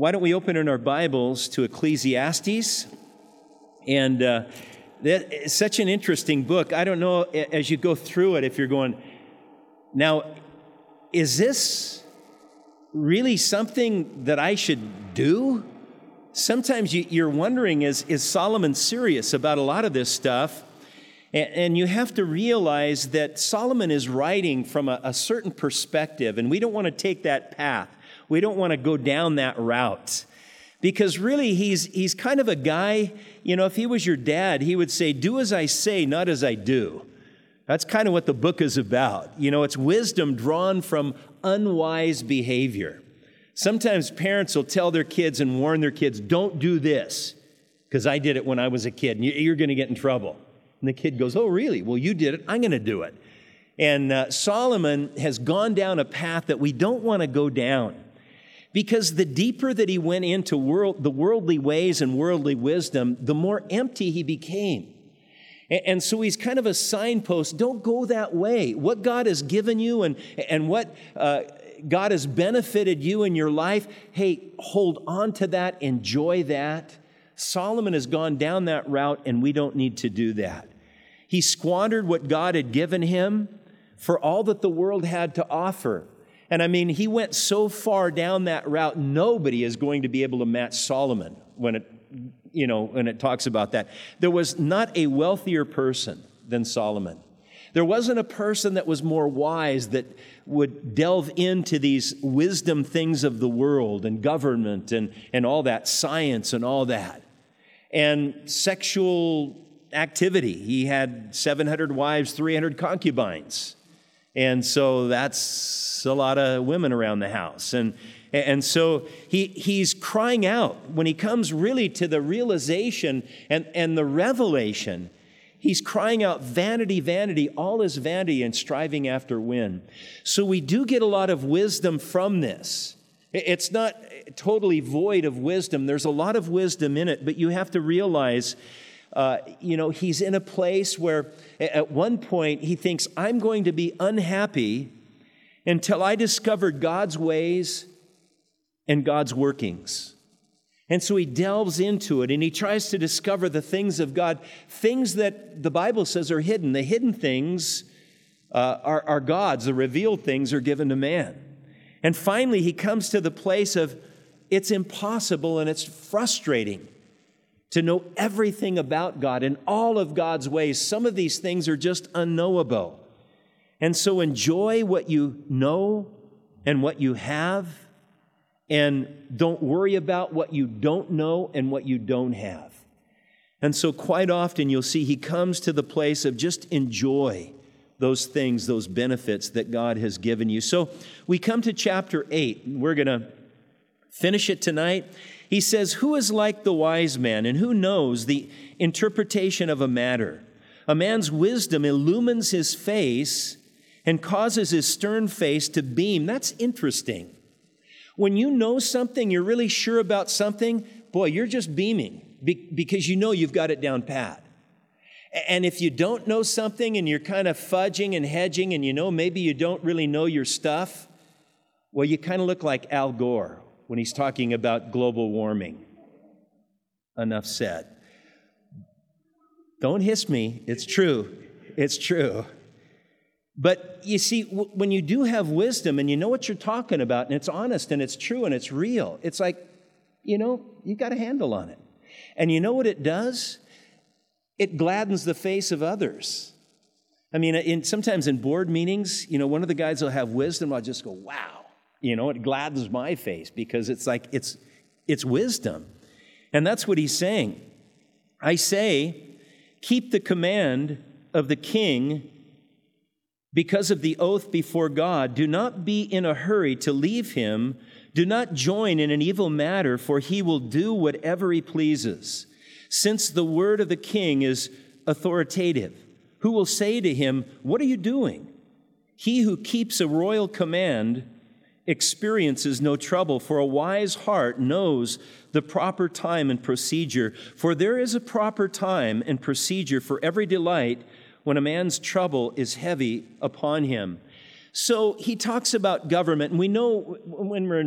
why don't we open in our Bibles to Ecclesiastes? And that is such an interesting book. I don't know, as you go through it, if you're going, now, is this really something that I should do? Sometimes you're wondering, is Solomon serious about a lot of this stuff? And you have to realize that Solomon is writing from a certain perspective, and we don't want to take that path. We don't want to go down that route. Because really, he's kind of a guy, if he was your dad, he would say, do as I say, not as I do. That's kind of what the book is about. It's wisdom drawn from unwise behavior. Sometimes parents will tell their kids and warn their kids, don't do this, because I did it when I was a kid, and you're going to get in trouble. And the kid goes, oh, really? Well, you did it. I'm going to do it. And Solomon has gone down a path that we don't want to go down. Because the deeper that he went into the worldly ways and worldly wisdom, the more empty he became. And so he's kind of a signpost. Don't go that way. What God has given you and what God has benefited you in your life, hey, hold on to that, enjoy that. Solomon has gone down that route, and we don't need to do that. He squandered what God had given him for all that the world had to offer. And he went so far down that route, nobody is going to be able to match Solomon when it talks about that. There was not a wealthier person than Solomon. There wasn't a person that was more wise that would delve into these wisdom things of the world and government and all that, science and all that. And sexual activity. He had 700 wives, 300 concubines. And so that's a lot of women around the house. And so he's crying out when he comes really to the realization and the revelation. He's crying out, vanity, vanity, all is vanity, and striving after wind. So we do get a lot of wisdom from this. It's not totally void of wisdom. There's a lot of wisdom in it, but you have to realize he's in a place where at one point he thinks, I'm going to be unhappy until I discover God's ways and God's workings. And so he delves into it and he tries to discover the things of God, things that the Bible says are hidden. The hidden things are God's, the revealed things are given to man. And finally he comes to the place of it's impossible and it's frustrating to know everything about God and all of God's ways. Some of these things are just unknowable. And so enjoy what you know and what you have, and don't worry about what you don't know and what you don't have. And so quite often you'll see he comes to the place of just enjoy those things, those benefits that God has given you. So we come to chapter 8. We're going to finish it tonight. He says, who is like the wise man, and who knows the interpretation of a matter? A man's wisdom illumines his face and causes his stern face to beam. That's interesting. When you know something, you're really sure about something, boy, you're just beaming because you know you've got it down pat. And if you don't know something and you're kind of fudging and hedging and maybe you don't really know your stuff, well, you kind of look like Al Gore when he's talking about global warming. Enough said. Don't hiss me. It's true. It's true. But you see, when you do have wisdom and you know what you're talking about and it's honest and it's true and it's real, it's like, you've got a handle on it. And you know what it does? It gladdens the face of others. Sometimes in board meetings, one of the guys will have wisdom. I'll just go, wow. It gladdens my face because it's like it's wisdom. And that's what he's saying. I say, keep the command of the king because of the oath before God. Do not be in a hurry to leave him. Do not join in an evil matter, for he will do whatever he pleases. Since the word of the king is authoritative, who will say to him, what are you doing? He who keeps a royal command experiences no trouble, for a wise heart knows the proper time and procedure. For there is a proper time and procedure for every delight when a man's trouble is heavy upon him. So he talks about government, and we know when we're in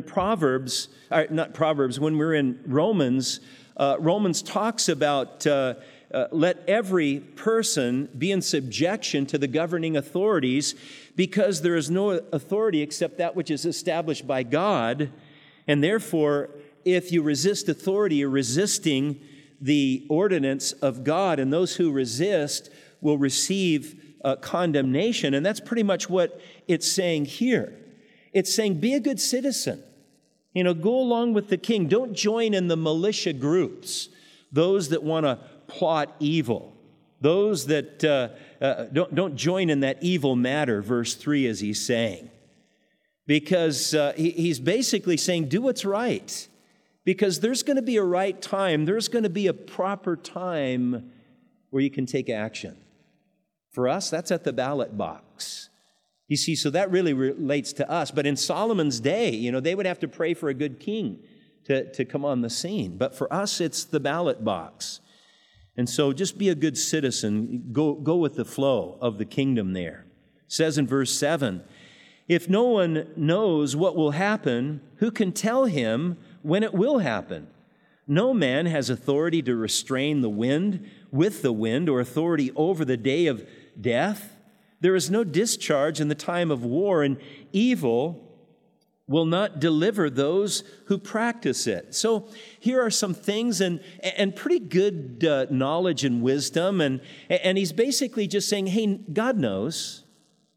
when we're in Romans, Romans talks about let every person be in subjection to the governing authorities, because there is no authority except that which is established by God, and therefore, if you resist authority, you're resisting the ordinance of God, and those who resist will receive condemnation. And that's pretty much what it's saying here. It's saying, be a good citizen. Go along with the king. Don't join in the militia groups, those that want to plot evil, those that don't join in that evil matter, verse 3, as he's saying. Because he's basically saying, do what's right. Because there's going to be a right time. There's going to be a proper time where you can take action. For us, that's at the ballot box. You see, so that really relates to us. But in Solomon's day, they would have to pray for a good king to come on the scene. But for us, it's the ballot box. And so just be a good citizen. Go with the flow of the kingdom there. It says in verse 7, if no one knows what will happen, who can tell him when it will happen? No man has authority to restrain the wind with the wind, or authority over the day of death. There is no discharge in the time of war, and evil will not deliver those who practice it. So here are some things, and pretty good knowledge and wisdom, and he's basically just saying, hey, God knows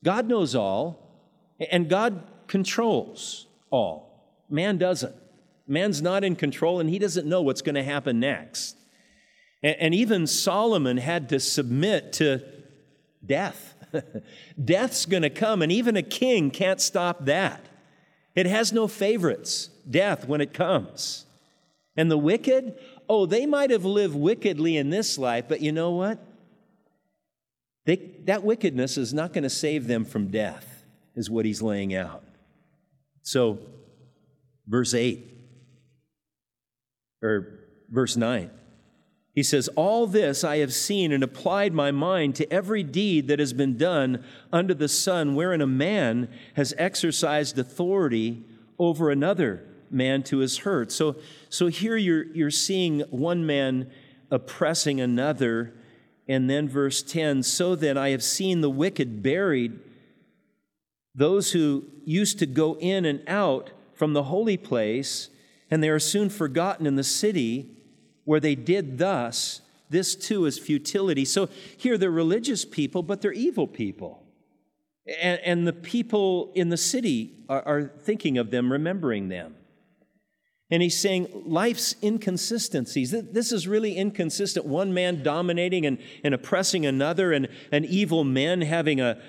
all, and God controls all. Man doesn't. Man's not in control, and he doesn't know what's going to happen next. And even Solomon had to submit to death. Death's going to come, and even a king can't stop that. It has no favorites, death, when it comes. And the wicked, they might have lived wickedly in this life, but you know what? That wickedness is not going to save them from death, is what he's laying out. So, verse 9. He says, all this I have seen and applied my mind to every deed that has been done under the sun, wherein a man has exercised authority over another man to his hurt. So here you're seeing one man oppressing another. And then verse 10, so then I have seen the wicked buried, those who used to go in and out from the holy place, and they are soon forgotten in the city where they did thus. This too is futility. So here they're religious people, but they're evil people. And the people in the city are thinking of them, remembering them. And he's saying life's inconsistencies. This is really inconsistent. One man dominating and oppressing another, and evil men having a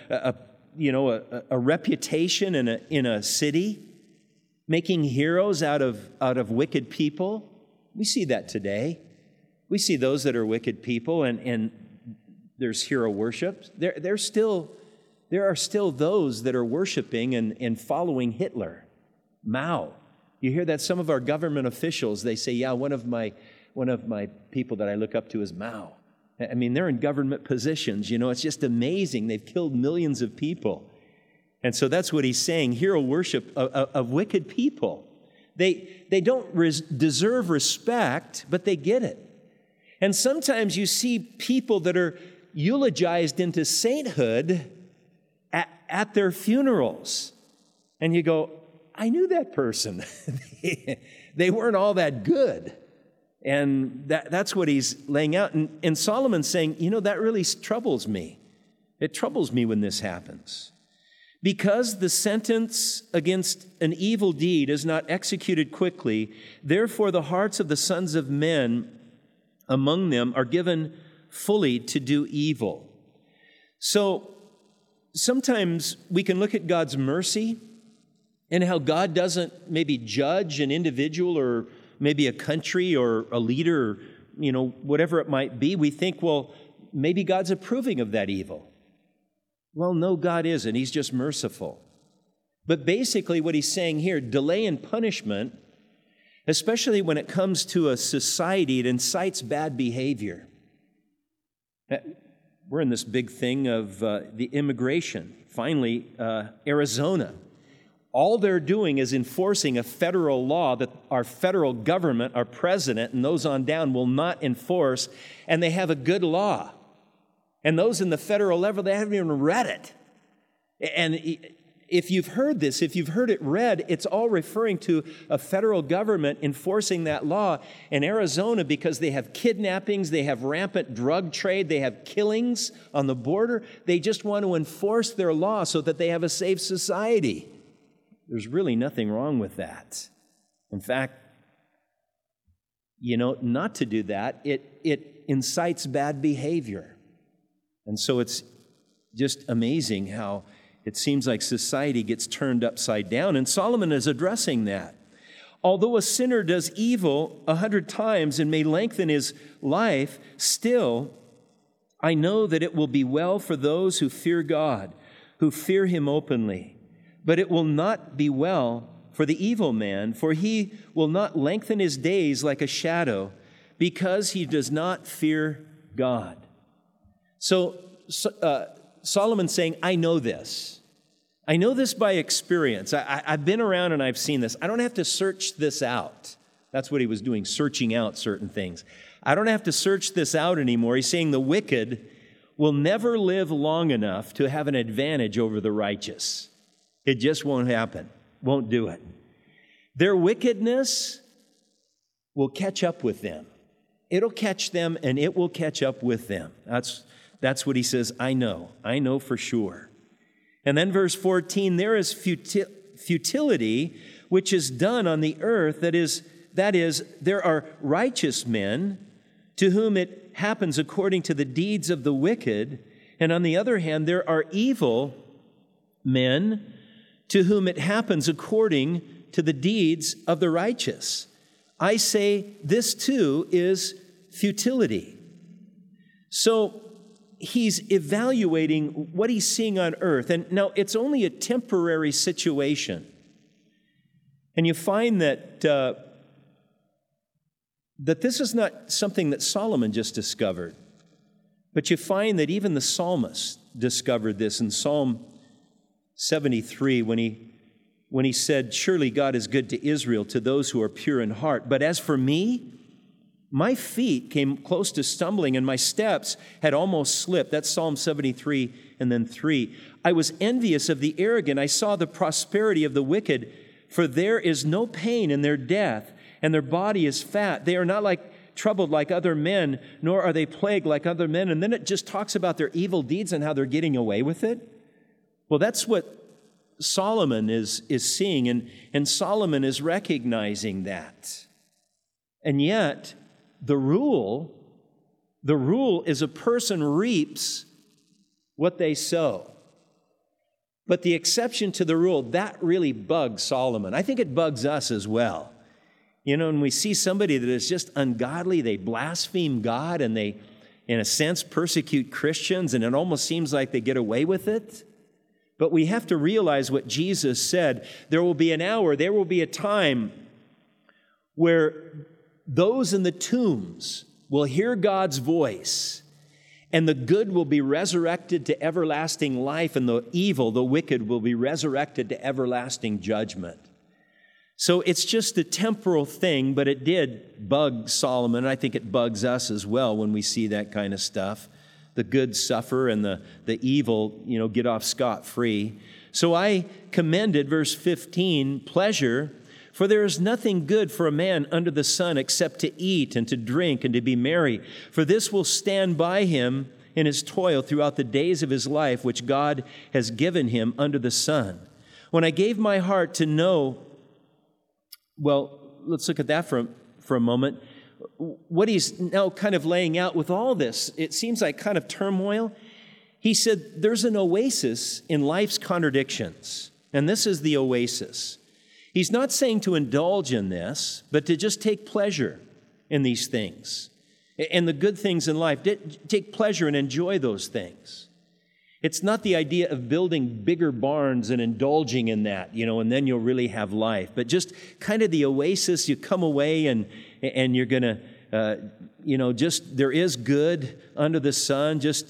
reputation in a city, making heroes out of wicked people. We see that today. We see those that are wicked people, and there's hero worship. There are still those that are worshiping and following Hitler, Mao. You hear that some of our government officials, they say, yeah, one of my people that I look up to is Mao. I mean, they're in government positions. It's just amazing. They've killed millions of people. And so that's what he's saying, hero worship of wicked people. They don't deserve respect, but they get it. And sometimes you see people that are eulogized into sainthood at their funerals. And you go, I knew that person. They weren't all that good. And that's what he's laying out. And Solomon's saying, that really troubles me. It troubles me when this happens. Because the sentence against an evil deed is not executed quickly, therefore the hearts of the sons of men among them are given fully to do evil. So sometimes we can look at God's mercy and how God doesn't maybe judge an individual or maybe a country or a leader, whatever it might be. We think, well, maybe God's approving of that evil. Well, no, God isn't. He's just merciful. But basically what he's saying here, delay in punishment, especially when it comes to a society, it incites bad behavior. we're in this big thing of the immigration. Finally, Arizona. All they're doing is enforcing a federal law that our federal government, our president, and those on down will not enforce, and they have a good law. And those in the federal level, they haven't even read it. And if you've heard this, if you've heard it read, it's all referring to a federal government enforcing that law. In Arizona, because they have kidnappings, they have rampant drug trade, they have killings on the border, they just want to enforce their law so that they have a safe society. There's really nothing wrong with that. In fact, not to do that, it incites bad behavior. And so it's just amazing how it seems like society gets turned upside down. And Solomon is addressing that. Although a sinner does evil 100 times and may lengthen his life, still, I know that it will be well for those who fear God, who fear him openly. But it will not be well for the evil man, for he will not lengthen his days like a shadow, because he does not fear God. So Solomon's saying, I know this. I know this by experience. I've been around and I've seen this. I don't have to search this out. That's what he was doing, searching out certain things. I don't have to search this out anymore. He's saying the wicked will never live long enough to have an advantage over the righteous. It just won't happen. Won't do it. Their wickedness will catch up with them. It'll catch them and it will catch up with them. That's what he says, I know. I know for sure. And then verse 14, there is futility which is done on the earth. That is, there are righteous men to whom it happens according to the deeds of the wicked. And on the other hand, there are evil men to whom it happens according to the deeds of the righteous. I say this too is futility. So he's evaluating what he's seeing on earth. And now it's only a temporary situation. And you find that this is not something that Solomon just discovered. But you find that even the psalmist discovered this in Psalm 73 when he said, surely God is good to Israel, to those who are pure in heart. But as for me, my feet came close to stumbling and my steps had almost slipped. That's Psalm 73 and then 3. I was envious of the arrogant. I saw the prosperity of the wicked, for there is no pain in their death, and their body is fat. They are not troubled like other men, nor are they plagued like other men. And then it just talks about their evil deeds and how they're getting away with it. Well, that's what Solomon is seeing, and Solomon is recognizing that. And yet, the rule is a person reaps what they sow. But the exception to the rule, that really bugs Solomon. I think it bugs us as well. When we see somebody that is just ungodly, they blaspheme God and they, in a sense, persecute Christians, and it almost seems like they get away with it. But we have to realize what Jesus said. There will be an hour, there will be a time where those in the tombs will hear God's voice, and the good will be resurrected to everlasting life, and the evil, the wicked, will be resurrected to everlasting judgment. So it's just a temporal thing, but it did bug Solomon, and I think it bugs us as well when we see that kind of stuff. The good suffer and the evil, get off scot-free. So I commended, verse 15, pleasure, for there is nothing good for a man under the sun except to eat and to drink and to be merry. For this will stand by him in his toil throughout the days of his life, which God has given him under the sun. When I gave my heart to know, well, let's look at that for a moment. What he's now kind of laying out with all this, it seems like kind of turmoil. He said there's an oasis in life's contradictions, and this is the oasis. He's not saying to indulge in this, but to just take pleasure in these things and the good things in life. Take pleasure and enjoy those things. It's not the idea of building bigger barns and indulging in that, and then you'll really have life. But just kind of the oasis, you come away and you're going to, just there is good under the sun. Just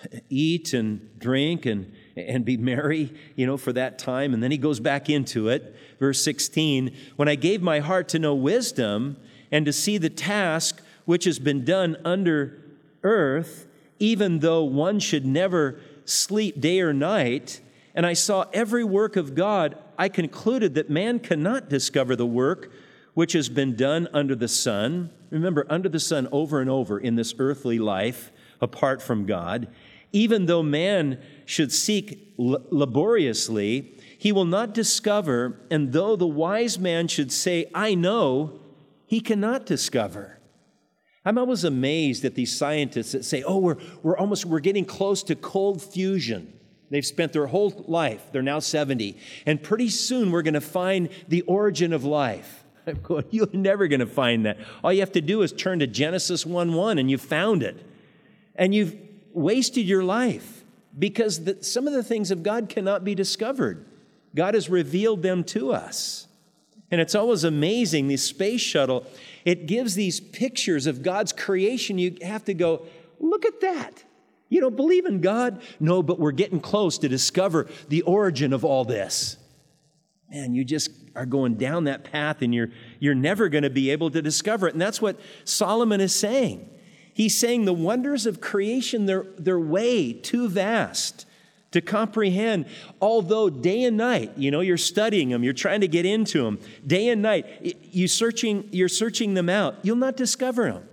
eat and drink and be merry, for that time. And then he goes back into it. Verse 16, when I gave my heart to know wisdom and to see the task which has been done under earth, even though one should never sleep day or night, and I saw every work of God, I concluded that man cannot discover the work which has been done under the sun. Remember, under the sun over and over in this earthly life, apart from God. Even though man should seek laboriously, he will not discover, and though the wise man should say, I know, he cannot discover. I'm always amazed at these scientists that say, we're getting close to cold fusion. They've spent their whole life, they're now 70, and pretty soon we're going to find the origin of life. I'm going, you're never going to find that. All you have to do is turn to Genesis 1:1 and you found it. And you've wasted your life because some of the things of God cannot be discovered. God has revealed them to us. And it's always amazing, the space shuttle, it gives these pictures of God's creation. You have to go, look at that. You don't believe in God? No, but we're getting close to discover the origin of all this. Man, you just are going down that path and you're never going to be able to discover it. And that's what Solomon is saying. He's saying the wonders of creation, they're way too vast to comprehend. Although day and night, you're studying them, you're trying to get into them. Day and night, you're searching them out. You'll not discover them.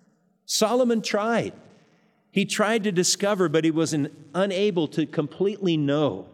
Solomon tried. He tried to discover, but he was unable to completely know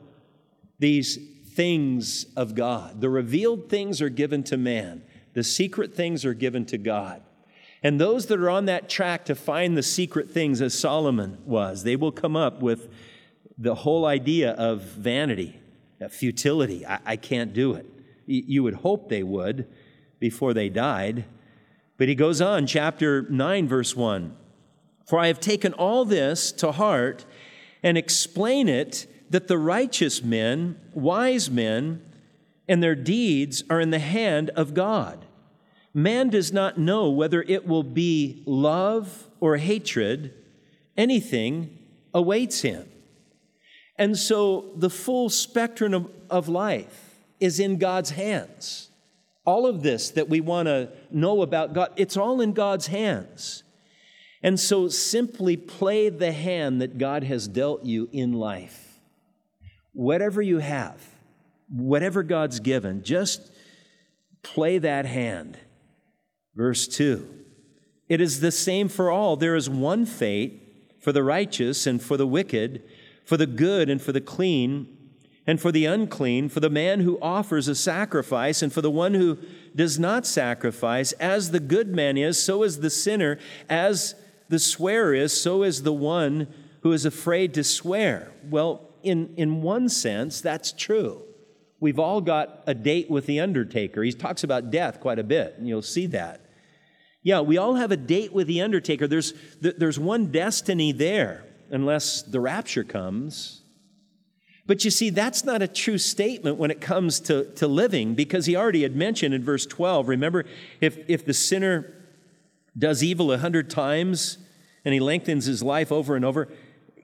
these things of God. The revealed things are given to man. The secret things are given to God. And those that are on that track to find the secret things, as Solomon was, they will come up with the whole idea of vanity, futility. I can't do it. You would hope they would before they died. But he goes on, chapter 9, verse 1. For I have taken all this to heart and explain it, that the righteous men, wise men, and their deeds are in the hand of God. Man does not know whether it will be love or hatred. Anything awaits him. And so the full spectrum of life is in God's hands. All of this that we want to know about God, it's all in God's hands. And so simply play the hand that God has dealt you in life. Whatever you have, whatever God's given, just play that hand. Verse 2, it is the same for all. There is one fate for the righteous and for the wicked, for the good and for the clean, and for the unclean, for the man who offers a sacrifice, and for the one who does not sacrifice. As the good man is, so is the sinner. As the swearer is, so is the one who is afraid to swear. Well, in one sense, that's true. We've all got a date with the undertaker. He talks about death quite a bit, and you'll see that. Yeah, we all have a date with the undertaker. There's one destiny there, unless the rapture comes. But you see, that's not a true statement when it comes to living, because he already had mentioned in verse 12, remember, if the sinner does evil 100 times and he lengthens his life over and over,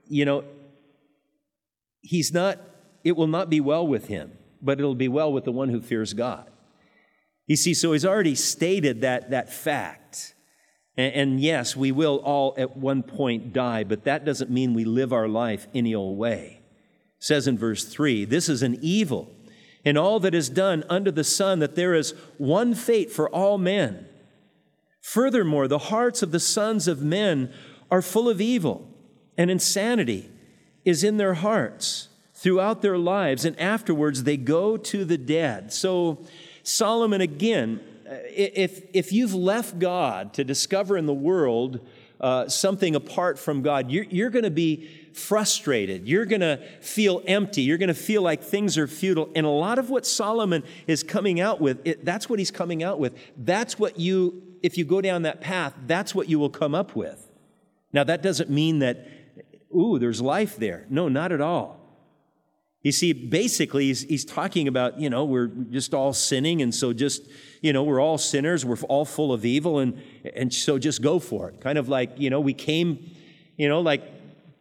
it will not be well with him, but it'll be well with the one who fears God. You see, so he's already stated that fact. And yes, we will all at one point die, but that doesn't mean we live our life any old way. It says in verse 3, this is an evil in all that is done under the sun, that there is one fate for all men. Furthermore, the hearts of the sons of men are full of evil, and insanity is in their hearts throughout their lives, and afterwards they go to the dead. So Solomon, again, if you've left God to discover in the world something apart from God, you're going to be frustrated. You're going to feel empty. You're going to feel like things are futile. And a lot of what Solomon is coming out with, that's what he's coming out with. That's what if you go down that path, that's what you will come up with. Now, that doesn't mean that, there's life there. No, not at all. You see, basically, he's talking about, we're just all sinning, and so just, we're all sinners, we're all full of evil, and so just go for it. Kind of like, we came, like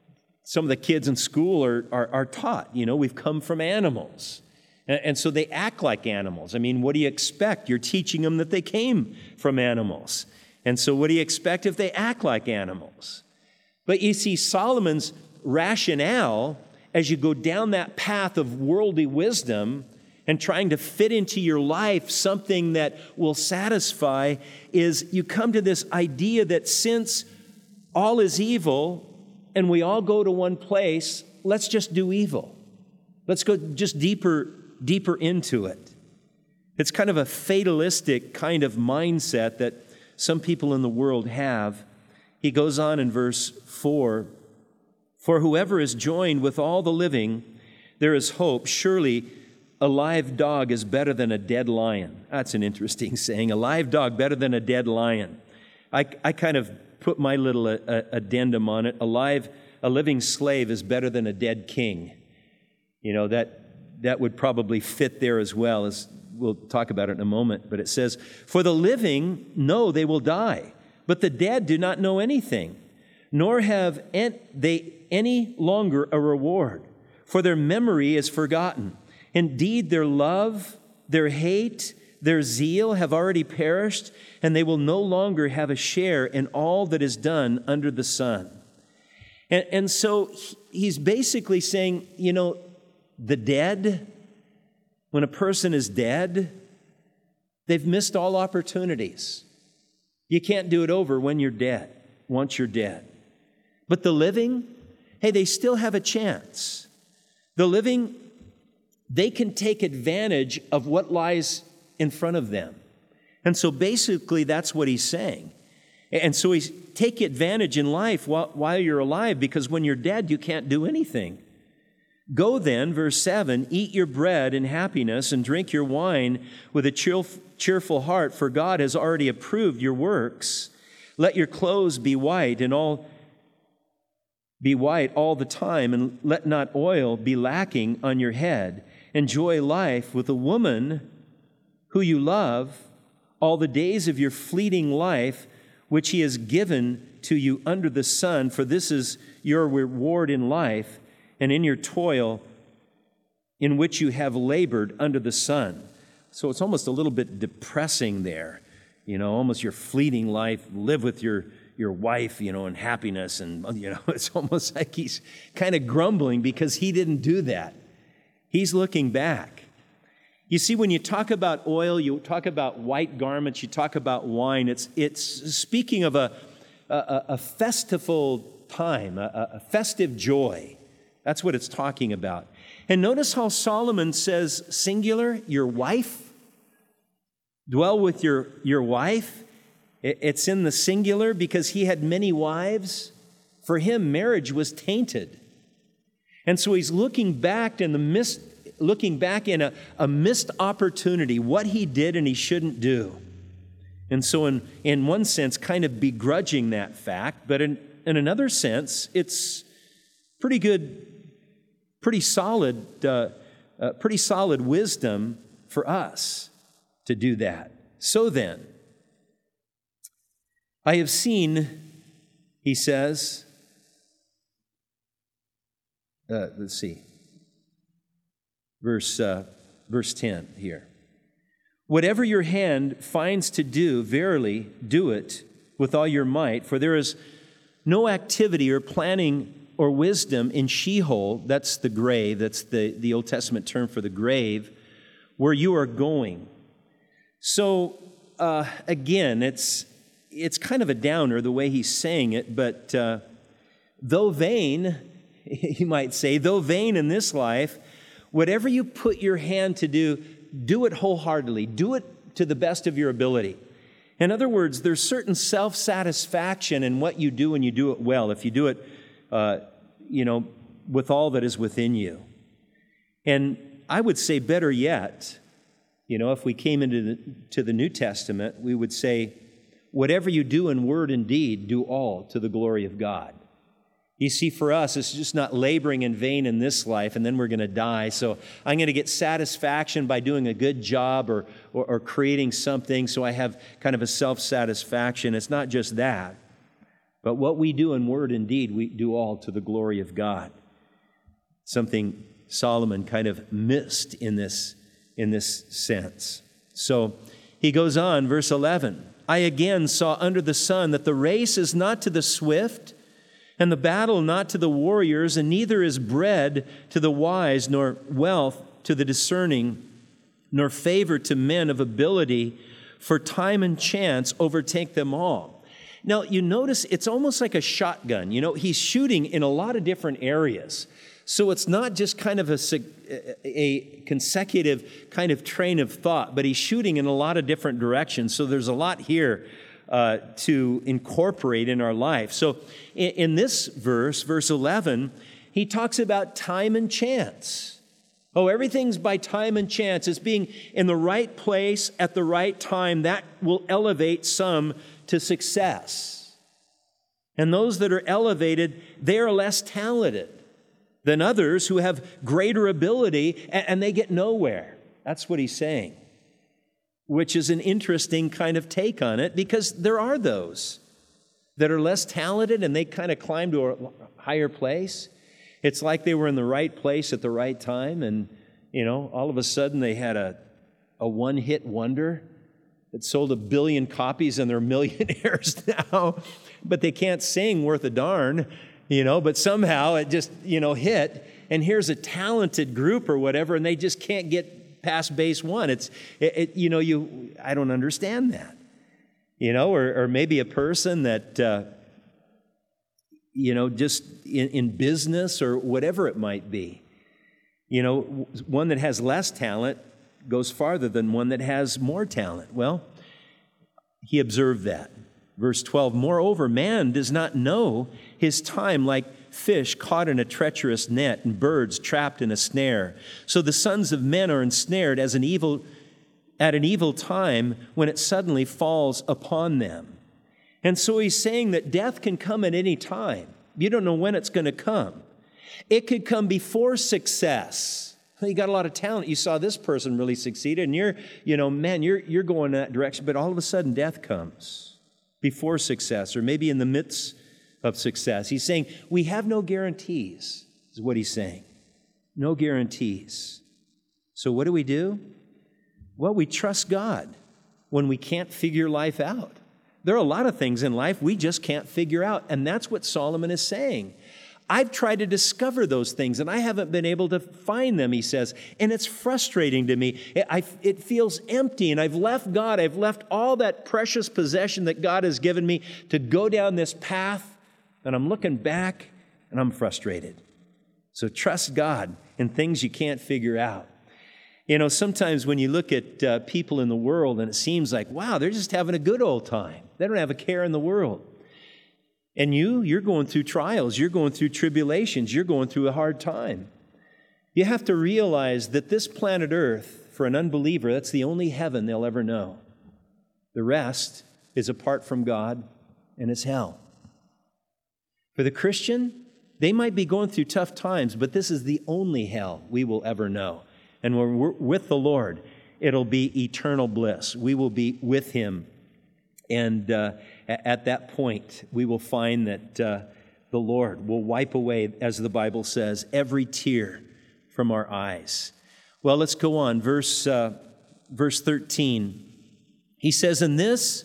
some of the kids in school are taught, we've come from animals. And so they act like animals. I mean, what do you expect? You're teaching them that they came from animals. And so what do you expect if they act like animals? But you see, Solomon's rationale, as you go down that path of worldly wisdom and trying to fit into your life something that will satisfy, is you come to this idea that since all is evil and we all go to one place, let's just do evil. Let's go just deeper into it. It's kind of a fatalistic kind of mindset that some people in the world have. He goes on in verse 4, "For whoever is joined with all the living, there is hope. Surely a live dog is better than a dead lion." That's an interesting saying. A live dog better than a dead lion. I kind of put my little addendum on it. A living slave is better than a dead king. That would probably fit there as well, as we'll talk about it in a moment. But it says, "For the living know they will die, but the dead do not know anything, nor have they any longer a reward, for their memory is forgotten. Indeed, their love, their hate, their zeal have already perished, and they will no longer have a share in all that is done under the sun." And so he's basically saying, the dead, when a person is dead, they've missed all opportunities. You can't do it over when you're dead, once you're dead. But the living, hey, they still have a chance. The living, they can take advantage of what lies in front of them. And so basically that's what he's saying. And so he's take advantage in life while you're alive, because when you're dead, you can't do anything. "Go then," verse 7, "eat your bread in happiness and drink your wine with a cheerful heart, for God has already approved your works. Let your clothes be white all the time, and let not oil be lacking on your head. Enjoy life with a woman who you love all the days of your fleeting life, which he has given to you under the sun, for this is your reward in life, and in your toil in which you have labored under the sun." So it's almost a little bit depressing there. Almost your fleeting life, live with your wife, in happiness. And, it's almost like he's kind of grumbling because he didn't do that. He's looking back. You see, when you talk about oil, you talk about white garments, you talk about wine, it's speaking of a festival time, a festive joy. That's what it's talking about. And notice how Solomon says singular, your wife. Dwell with your wife. It's in the singular because he had many wives. For him, marriage was tainted. And so he's looking back in a missed opportunity, what he did and he shouldn't do. And so in one sense, kind of begrudging that fact, but in another sense, it's pretty good, pretty solid wisdom for us to do that. "So then, I have seen," he says, let's see, verse 10 here. "Whatever your hand finds to do, verily do it with all your might, for there is no activity or planning or wisdom in Sheol," that's the grave, that's the Old Testament term for the grave, "where you are going." So again, it's kind of a downer the way he's saying it, but though vain, you might say, though vain in this life, whatever you put your hand to do, do it wholeheartedly. Do it to the best of your ability. In other words, there's certain self-satisfaction in what you do, and you do it well. If you do it, with all that is within you. And I would say better yet, if we came into the New Testament, we would say, whatever you do in word and deed, do all to the glory of God. You see, for us, it's just not laboring in vain in this life, and then we're going to die. So I'm going to get satisfaction by doing a good job or creating something, so I have kind of a self-satisfaction. It's not just that. But what we do in word and deed, we do all to the glory of God. Something Solomon kind of missed in this sense. So he goes on, verse 11. I again saw under the sun that the race is not to the swift, and the battle not to the warriors, and neither is bread to the wise, nor wealth to the discerning, nor favor to men of ability, for time and chance overtake them all. Now, you notice it's almost like a shotgun. You know, he's shooting in a lot of different areas. So it's not just kind of a consecutive kind of train of thought, but he's shooting in a lot of different directions. So there's a lot here to incorporate in our life. So in this verse, verse 11, he talks about time and chance. Oh, everything's by time and chance. It's being in the right place at the right time. That will elevate some to success. And those that are elevated, they are less talented than others who have greater ability, and they get nowhere. That's what he's saying, which is an interesting kind of take on it, because there are those that are less talented and they kind of climb to a higher place. It's like they were in the right place at the right time, and, you know, all of a sudden they had a one-hit wonder that sold 1 billion copies and they're millionaires now, but they can't sing worth a darn, you know, but somehow it just, you know, hit, and here's a talented group or whatever, and they just can't get past base one. I don't understand that, you know, or maybe a person that, just in business or whatever it might be. You know, one that has less talent goes farther than one that has more talent. Well, he observed that. Verse 12, moreover, man does not know his time like fish caught in a treacherous net and birds trapped in a snare. So the sons of men are ensnared at an evil time when it suddenly falls upon them. And so he's saying that death can come at any time. You don't know when it's going to come. It could come before success. You got a lot of talent. You saw this person really succeed, and you're going in that direction, but all of a sudden death comes before success, or maybe in the midst of success. He's saying we have no guarantees, is what he's saying. No guarantees. So what do? Well, we trust God when we can't figure life out. There are a lot of things in life we just can't figure out, and that's what Solomon is saying. I've tried to discover those things, and I haven't been able to find them, he says, and it's frustrating to me. It feels empty, and I've left God. I've left all that precious possession that God has given me to go down this path, and I'm looking back, and I'm frustrated. So trust God in things you can't figure out. You know, sometimes when you look at people in the world, and it seems like, wow, they're just having a good old time. They don't have a care in the world. And you're going through trials, you're going through tribulations, you're going through a hard time. You have to realize that this planet Earth, for an unbeliever, that's the only heaven they'll ever know. The rest is apart from God, and it's hell. For the Christian, they might be going through tough times, but this is the only hell we will ever know. And when we're with the Lord, it'll be eternal bliss. We will be with Him. And at that point, we will find that the Lord will wipe away, as the Bible says, every tear from our eyes. Well, let's go on. Verse 13. He says, "And this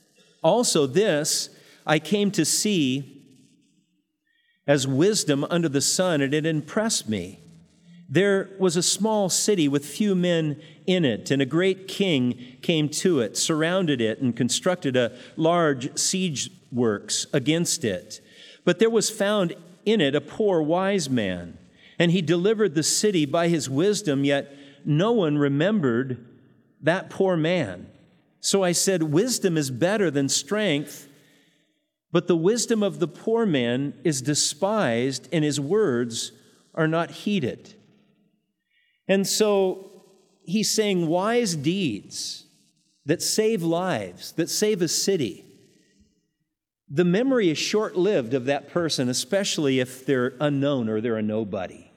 I came to see as wisdom under the sun, and it impressed me. There was a small city with few men in it, and a great king came to it, surrounded it, and constructed a large siege works against it. But there was found in it a poor wise man, and he delivered the city by his wisdom, yet no one remembered that poor man. So I said, wisdom is better than strength, but the wisdom of the poor man is despised, and his words are not heeded." And so he's saying wise deeds that save lives, that save a city. The memory is short-lived of that person, especially if they're unknown or they're a nobody.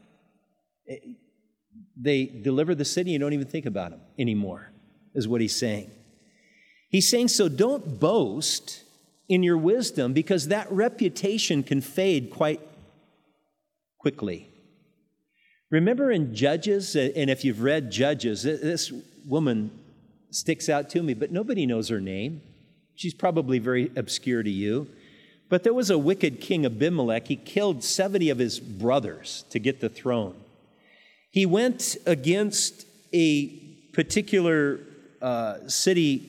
They deliver the city, you don't even think about them anymore, is what he's saying. He's saying, so don't boast in your wisdom, because that reputation can fade quite quickly. Remember in Judges, and if you've read Judges, this woman sticks out to me, but nobody knows her name. She's probably very obscure to you. But there was a wicked king, Abimelech. He killed 70 of his brothers to get the throne. He went against a particular city,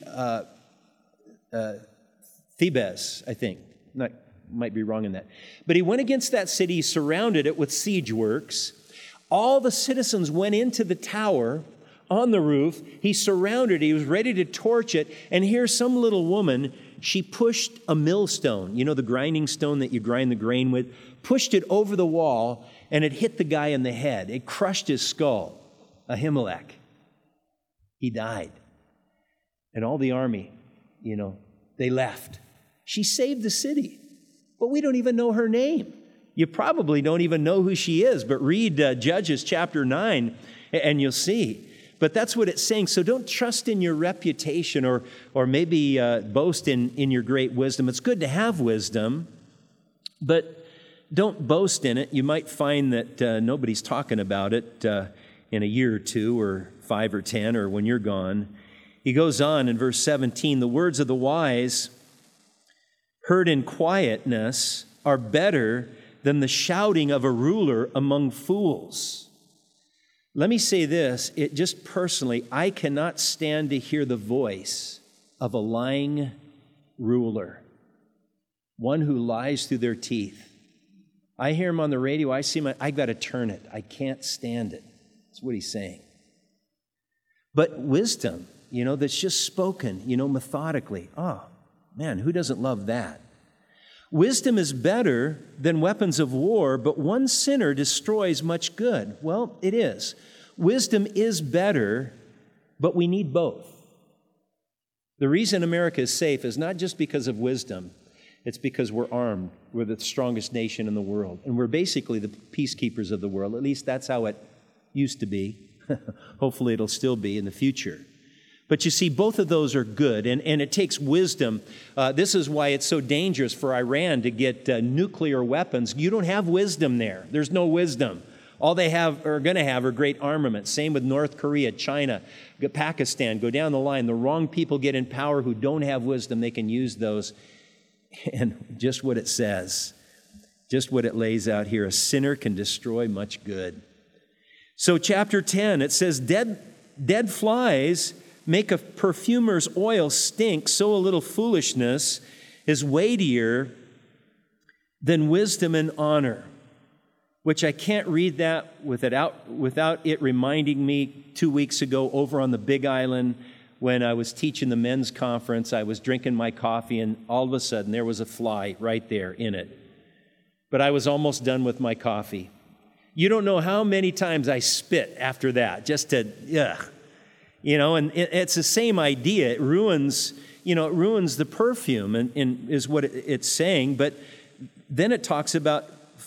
Thebes, I think. Might be wrong in that. But he went against that city, surrounded it with siege works. All the citizens went into the tower on the roof. He surrounded it. He was ready to torch it. And here's some little woman. She pushed a millstone, you know, the grinding stone that you grind the grain with, pushed it over the wall, and it hit the guy in the head. It crushed his skull, Ahimelech. He died. And all the army, you know, they left. She saved the city, but we don't even know her name. You probably don't even know who she is, but read Judges chapter 9 and you'll see. But that's what it's saying. So don't trust in your reputation or maybe boast in your great wisdom. It's good to have wisdom, but don't boast in it. You might find that nobody's talking about it in a year or two or 5 or 10 or when you're gone. He goes on in verse 17, the words of the wise heard in quietness are better than the shouting of a ruler among fools. Let me say this, just personally, I cannot stand to hear the voice of a lying ruler, one who lies through their teeth. I hear him on the radio, I got to turn it. I can't stand it. That's what he's saying. But wisdom, you know, that's just spoken, you know, methodically. Oh, man, who doesn't love that? Wisdom is better than weapons of war, but one sinner destroys much good. Well, it is. Wisdom is better, but we need both. The reason America is safe is not just because of wisdom. It's because we're armed. We're the strongest nation in the world. And we're basically the peacekeepers of the world. At least that's how it used to be. Hopefully it'll still be in the future. But you see, both of those are good, and it takes wisdom. This is why it's so dangerous for Iran to get nuclear weapons. You don't have wisdom there. There's no wisdom. All they are going to have are great armaments. Same with North Korea, China, Pakistan. Go down the line. The wrong people get in power who don't have wisdom. They can use those. And just what it says, just what it lays out here, a sinner can destroy much good. So chapter 10, it says, dead flies make a perfumer's oil stink, so a little foolishness is weightier than wisdom and honor, which I can't read that without it reminding me 2 weeks ago over on the Big Island when I was teaching the men's conference. I was drinking my coffee, and all of a sudden there was a fly right there in it. But I was almost done with my coffee. You don't know how many times I spit after that, just to, ugh. You know, and it's the same idea. It ruins the perfume, and is what it's saying. But then it talks about,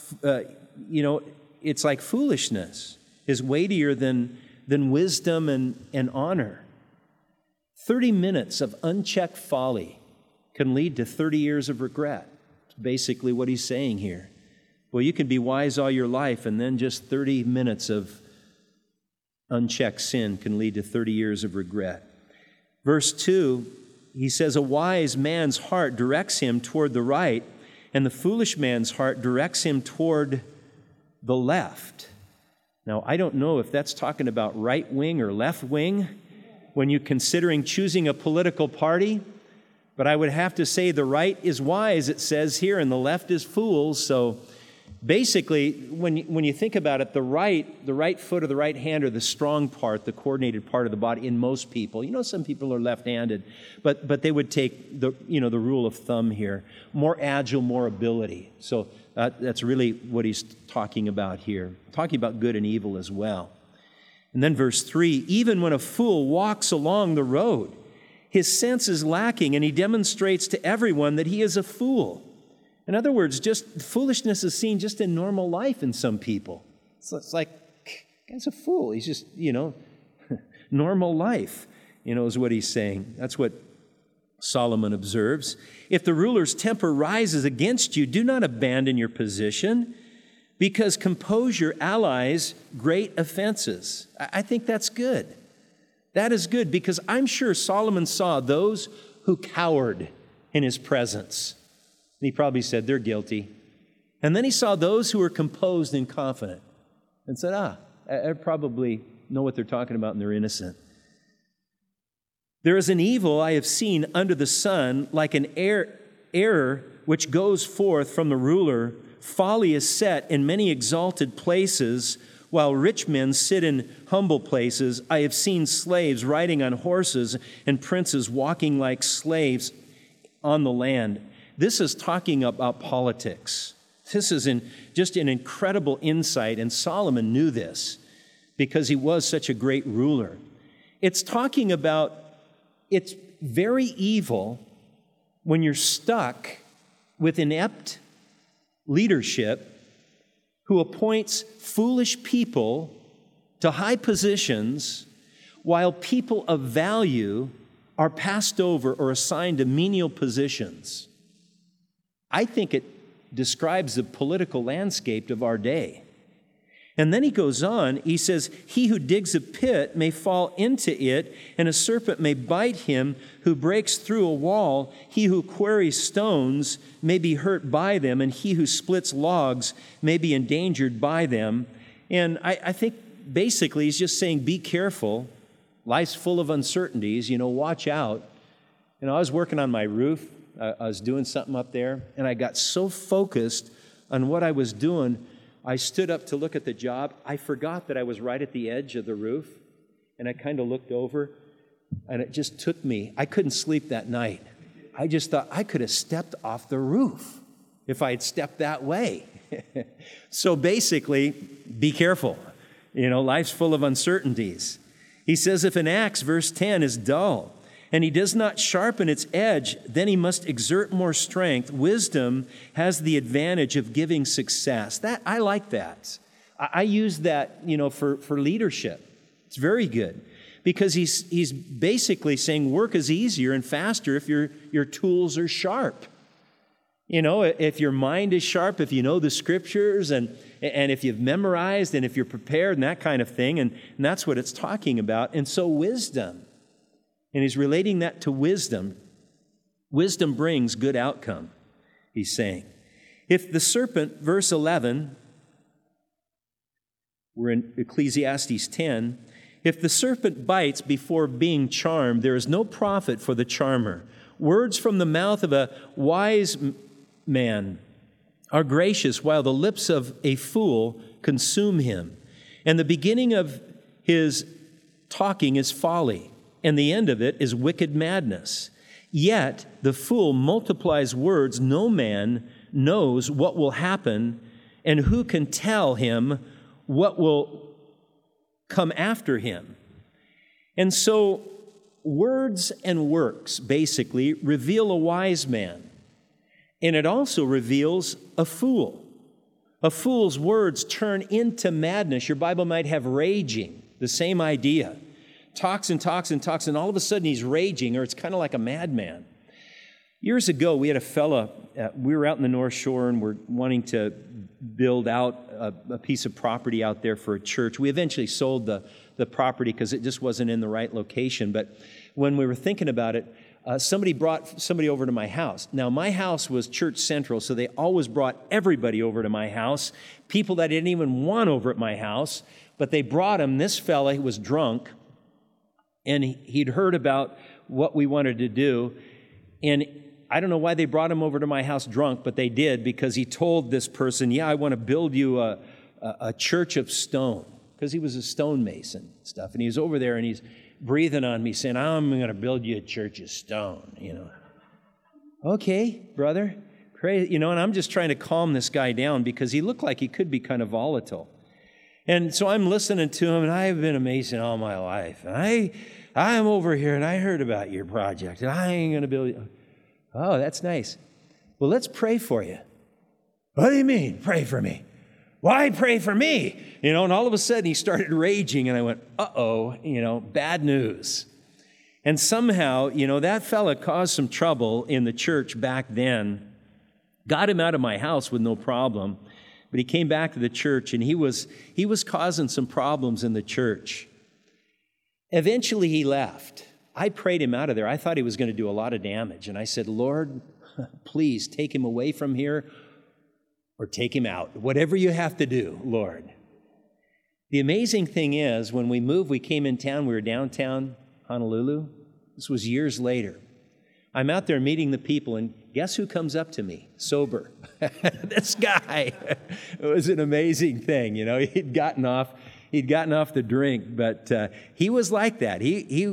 it's like foolishness is weightier than wisdom and honor. 30 minutes of unchecked folly can lead to 30 years of regret. It's basically what he's saying here. Well, you can be wise all your life, and then just 30 minutes of unchecked sin can lead to 30 years of regret. Verse 2, he says, a wise man's heart directs him toward the right, and the foolish man's heart directs him toward the left. Now, I don't know if that's talking about right wing or left wing when you're considering choosing a political party, but I would have to say the right is wise, it says here, and the left is fools. So basically, when you think about it, the right foot or the right hand are the strong part, the coordinated part of the body in most people. You know, some people are left-handed, but they would take the rule of thumb here. More agile, more ability. So that's really what he's talking about here. Talking about good and evil as well. And then verse 3, even when a fool walks along the road, his sense is lacking, and he demonstrates to everyone that he is a fool. In other words, just foolishness is seen just in normal life in some people. It's like, guy's a fool. He's just, normal life, is what he's saying. That's what Solomon observes, if the ruler's temper rises against you, do not abandon your position, because composure allies great offenses. I think that's good. That is good, because I'm sure Solomon saw those who cowered in his presence. And he probably said, they're guilty. And then he saw those who were composed and confident and said, I probably know what they're talking about and they're innocent. There is an evil I have seen under the sun, like an error which goes forth from the ruler. Folly is set in many exalted places, while rich men sit in humble places. I have seen slaves riding on horses and princes walking like slaves on the land. This is talking about politics. This is just an incredible insight, and Solomon knew this because he was such a great ruler. It's talking about it's very evil when you're stuck with inept leadership who appoints foolish people to high positions while people of value are passed over or assigned to menial positions. I think it describes the political landscape of our day. And then he goes on, he says, he who digs a pit may fall into it, and a serpent may bite him who breaks through a wall. He who quarries stones may be hurt by them, and he who splits logs may be endangered by them. And I think basically he's just saying, be careful. Life's full of uncertainties, watch out. I was working on my roof. I was doing something up there, and I got so focused on what I was doing, I stood up to look at the job. I forgot that I was right at the edge of the roof, and I kind of looked over, and it just took me. I couldn't sleep that night. I just thought I could have stepped off the roof if I had stepped that way. So basically, be careful. Life's full of uncertainties. He says, if an axe, verse 10, is dull, and he does not sharpen its edge, then he must exert more strength. Wisdom has the advantage of giving success. I like that. I use that, for leadership. It's very good because he's basically saying work is easier and faster if your tools are sharp. If your mind is sharp, if you know the scriptures and if you've memorized and if you're prepared and that kind of thing, and that's what it's talking about. And so wisdom. And he's relating that to wisdom. Wisdom brings good outcome, he's saying. If the serpent, verse 11, we're in Ecclesiastes 10, if the serpent bites before being charmed, there is no profit for the charmer. Words from the mouth of a wise man are gracious, while the lips of a fool consume him. And the beginning of his talking is folly, and the end of it is wicked madness. Yet the fool multiplies words. No man knows what will happen, and who can tell him what will come after him? And so words and works basically reveal a wise man, and it also reveals a fool. A fool's words turn into madness. Your Bible might have raging, the same idea. Talks and talks and talks, and all of a sudden he's raging, or it's kind of like a madman. Years ago, we had a fella, we were out in the North Shore, and we're wanting to build out a piece of property out there for a church. We eventually sold the property because it just wasn't in the right location. But when we were thinking about it, somebody brought somebody over to my house. Now, my house was church central, so they always brought everybody over to my house, people that I didn't even want over at my house, but they brought him. This fella, he was drunk, and he'd heard about what we wanted to do, and I don't know why they brought him over to my house drunk, but they did, because he told this person, I want to build you a church of stone, because he was a stonemason and stuff, and he was over there, and he's breathing on me, saying, I'm going to build you a church of stone, Okay, brother, crazy, and I'm just trying to calm this guy down, because he looked like he could be kind of volatile. And so I'm listening to him, and I've been amazing all my life. And I'm over here, and I heard about your project, and I ain't going to build you. Oh, that's nice. Well, let's pray for you. What do you mean, pray for me? Why pray for me? And all of a sudden, he started raging, and I went, bad news. And somehow, that fella caused some trouble in the church back then. Got him out of my house with no problem. But he came back to the church, and he was causing some problems in the church. Eventually, he left. I prayed him out of there. I thought he was going to do a lot of damage. And I said, Lord, please take him away from here or take him out. Whatever you have to do, Lord. The amazing thing is, when we moved, we came in town. We were downtown Honolulu. This was years later. I'm out there meeting the people, and guess who comes up to me? Sober. This guy. It was an amazing thing. He'd gotten off the drink, but he was like that. He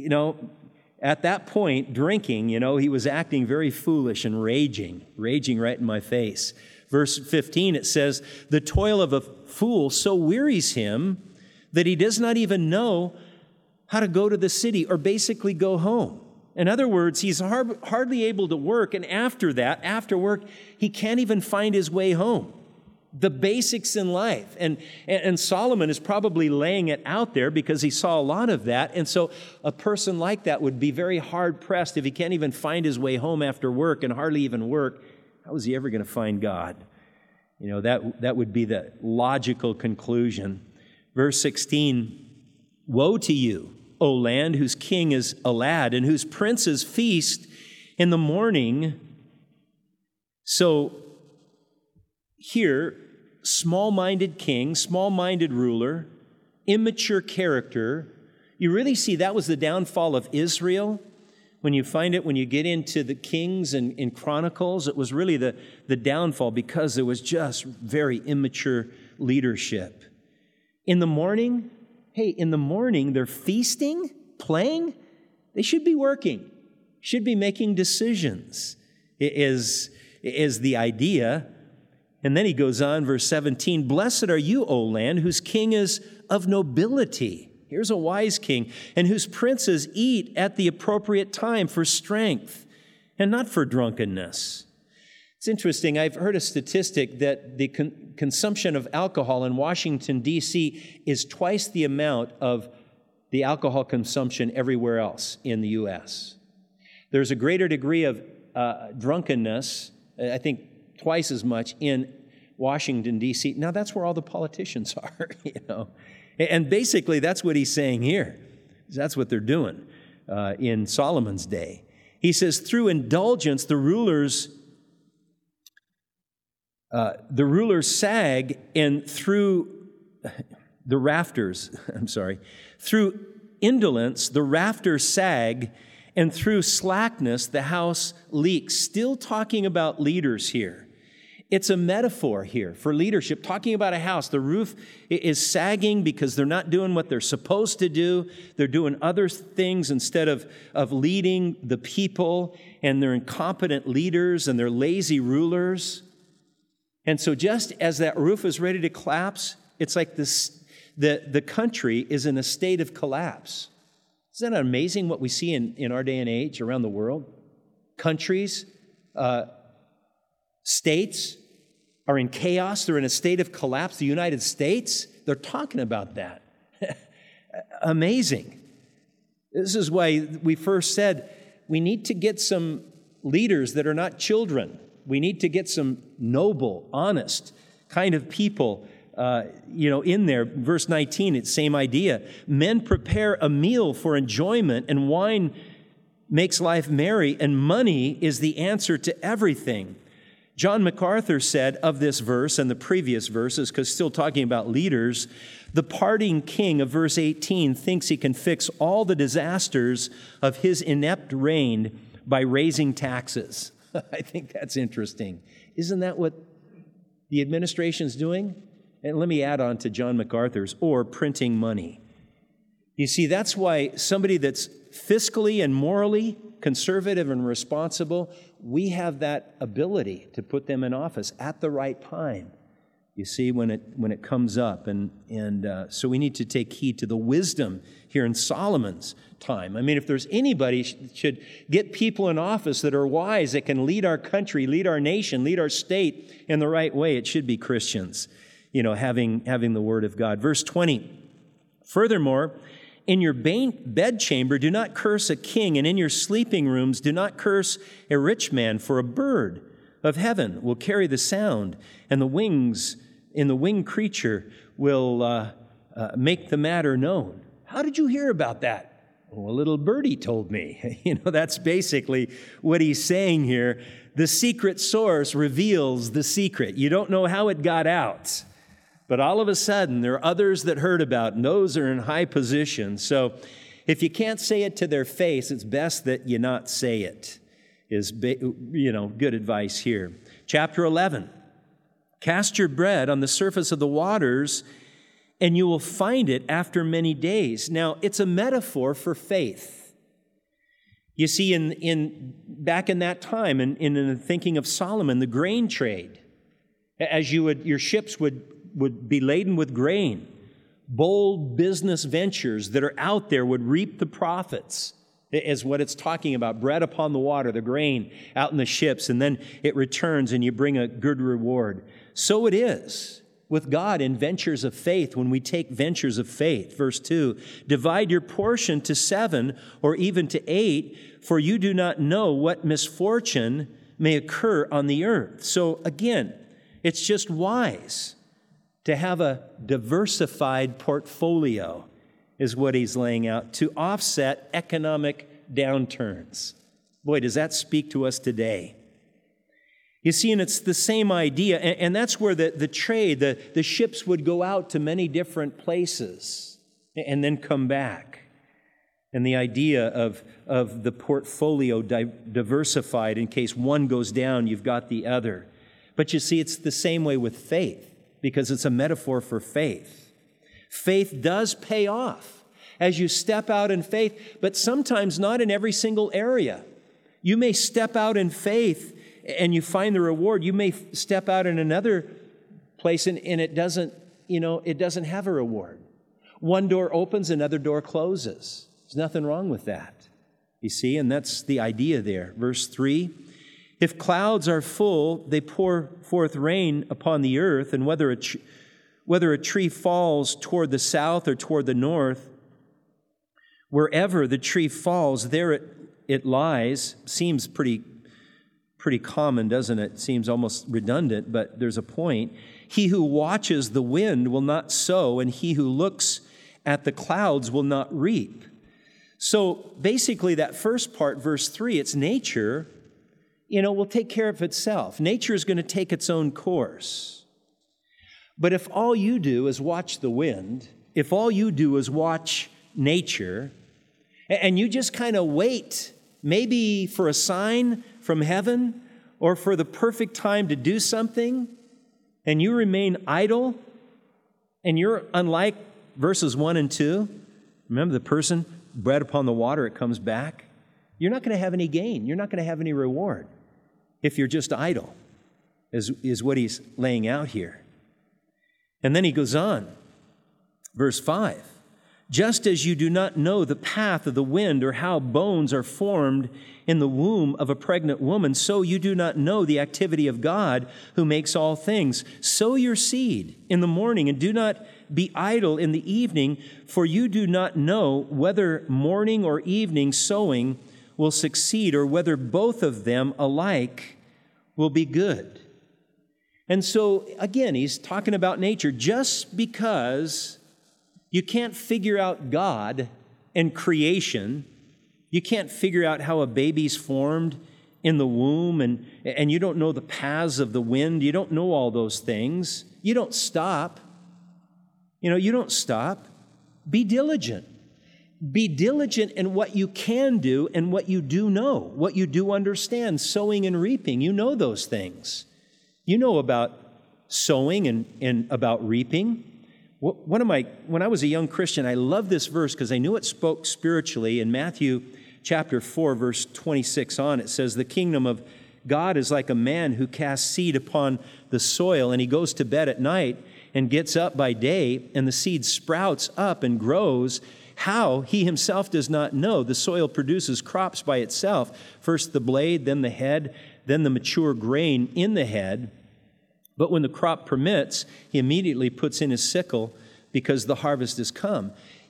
at that point, drinking, he was acting very foolish and raging right in my face. Verse 15, it says, "The toil of a fool so wearies him that he does not even know how to go to the city or basically go home." In other words, he's hardly able to work, and after work, he can't even find his way home. The basics in life. And Solomon is probably laying it out there because he saw a lot of that. And so a person like that would be very hard-pressed if he can't even find his way home after work and hardly even work. How is he ever going to find God? That would be the logical conclusion. Verse 16, "Woe to you, O land, whose king is a lad, and whose princes feast in the morning." So here, small-minded king, small-minded ruler, immature character. You really see that was the downfall of Israel. When you get into the Kings and in Chronicles, it was really the downfall because there was just very immature leadership. In the morning, they're feasting, playing. They should be working, should be making decisions, is the idea. And then he goes on, verse 17, "Blessed are you, O land, whose king is of nobility." Here's a wise king, "and whose princes eat at the appropriate time for strength and not for drunkenness." It's interesting. I've heard a statistic that the consumption of alcohol in Washington, D.C. is twice the amount of the alcohol consumption everywhere else in the U.S. There's a greater degree of drunkenness, I think twice as much, in Washington, D.C. Now, that's where all the politicians are, And basically, that's what he's saying here. That's what they're doing in Solomon's day. He says, "Through indulgence, the rulers sag, and through the rafters, through indolence, the rafters sag, and through slackness, the house leaks." Still talking about leaders here. It's a metaphor here for leadership, talking about a house. The roof is sagging because they're not doing what they're supposed to do. They're doing other things instead of leading the people, and they're incompetent leaders, and they're lazy rulers. And so just as that roof is ready to collapse, it's like the country is in a state of collapse. Isn't that amazing what we see in our day and age around the world? Countries, states are in chaos. They're in a state of collapse. The United States, they're talking about that. Amazing. This is why we first said we need to get some leaders that are not children. We need to get some noble, honest kind of people, in there. Verse 19, it's the same idea. "Men prepare a meal for enjoyment, and wine makes life merry, and money is the answer to everything." John MacArthur said of this verse and the previous verses, because still talking about leaders, the parting king of verse 18 thinks he can fix all the disasters of his inept reign by raising taxes. I think that's interesting. Isn't that what the administration's doing? And let me add on to John MacArthur's, or printing money. You see, that's why somebody that's fiscally and morally conservative and responsible, we have that ability to put them in office at the right time. You see, when it comes up, and so we need to take heed to the wisdom here in Solomon's time. I mean, if there's anybody should get people in office that are wise, that can lead our country, lead our nation, lead our state in the right way, it should be Christians, having the Word of God. Verse 20, "Furthermore, In your bedchamber, do not curse a king, and in your sleeping rooms, do not curse a rich man, for a bird of heaven will carry the sound, and the wings in the winged creature will make the matter known. How did you hear about that? Oh, a little birdie told me. That's basically what he's saying here. The secret source reveals the secret. You don't know how it got out. But all of a sudden, there are others that heard about it, and those are in high position. So if you can't say it to their face, it's best that you not say it, is good advice here. Chapter 11, cast your bread on the surface of the waters, and you will find it after many days. Now, it's a metaphor for faith. You see, back in that time, in the thinking of Solomon, the grain trade, as your ships would be laden with grain, bold business ventures that are out there would reap the profits, is what it's talking about. Bread upon the water, the grain out in the ships, and then it returns and you bring a good reward. So it is with God in ventures of faith when we take ventures of faith. Verse 2, divide your portion to 7 or even to 8, for you do not know what misfortune may occur on the earth. So again, it's just wise to have a diversified portfolio, is what he's laying out, to offset economic downturns. Boy, does that speak to us today. You see, and it's the same idea, and that's where the trade, the ships would go out to many different places and then come back. And the idea of the portfolio diversified, in case one goes down, you've got the other. But you see, it's the same way with faith, because it's a metaphor for faith. Faith does pay off as you step out in faith, but sometimes not in every single area. You may step out in faith and you find the reward. You may step out in another place and it doesn't have a reward. One door opens, another door closes. There's nothing wrong with that. You see, and that's the idea there. Verse 3, if clouds are full, they pour forth rain upon the earth, and whether a tree falls toward the south or toward the north, wherever the tree falls, there it lies. Seems pretty common, doesn't it? Seems almost redundant, but there's a point. He who watches the wind will not sow, and he who looks at the clouds will not reap. So basically that first part, verse 3, it's nature, will take care of itself. Nature is going to take its own course. But if all you do is watch the wind, if all you do is watch nature, and you just kind of wait, maybe for a sign from heaven or for the perfect time to do something, and you remain idle, and you're unlike verses 1 and 2, remember the person, bread upon the water, it comes back. You're not going to have any gain. You're not going to have any reward if you're just idle, is what he's laying out here. And then he goes on, verse 5, just as you do not know the path of the wind or how bones are formed in the womb of a pregnant woman, so you do not know the activity of God who makes all things. Sow your seed in the morning and do not be idle in the evening, for you do not know whether morning or evening sowing will succeed or whether both of them alike will be good. And so, again, he's talking about nature. Just because you can't figure out God and creation, you can't figure out how a baby's formed in the womb, and you don't know the paths of the wind, you don't know all those things, you don't stop. You don't stop. Be diligent. Be diligent in what you can do and what you do know, what you do understand, sowing and reaping. You know those things. You know about sowing and about reaping. When I was a young Christian, I loved this verse because I knew it spoke spiritually. In Matthew chapter 4, verse 26 on, it says, the kingdom of God is like a man who casts seed upon the soil, and he goes to bed at night and gets up by day, and the seed sprouts up and grows. How? He himself does not know. The soil produces crops by itself. First the blade, then the head, then the mature grain in the head. But when the crop permits, he immediately puts in his sickle because the harvest has come.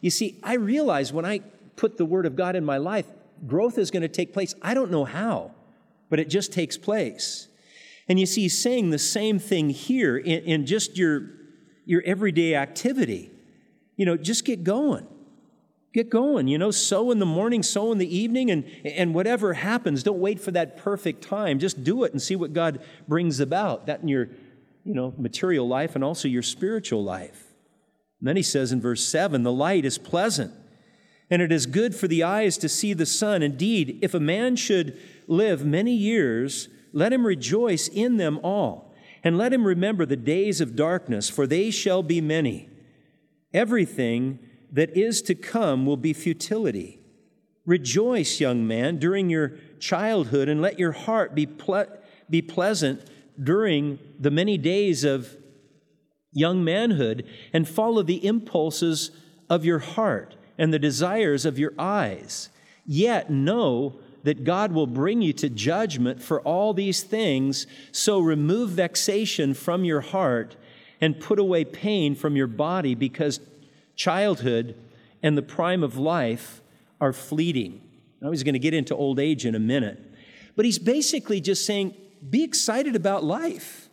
You see, I realize when I put the Word of God in my life, growth is going to take place. I don't know how, but it just takes place. And you see, he's saying the same thing here in just your everyday activity. Just get going. Get going, sow in the morning, sow in the evening, and whatever happens, don't wait for that perfect time. Just do it and see what God brings about, that in your, material life and also your spiritual life. And then he says in verse 7, the light is pleasant, and it is good for the eyes to see the sun. Indeed, if a man should live many years, let him rejoice in them all, and let him remember the days of darkness, for they shall be many. Everything that is to come will be futility. Rejoice, young man, during your childhood, and let your heart be pleasant during the many days of young manhood, and follow the impulses of your heart and the desires of your eyes. Yet know that God will bring you to judgment for all these things, so remove vexation from your heart and put away pain from your body, because childhood and the prime of life are fleeting. Now, he's going to get into old age in a minute. But he's basically just saying, be excited about life.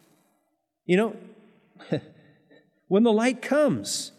When the light comes,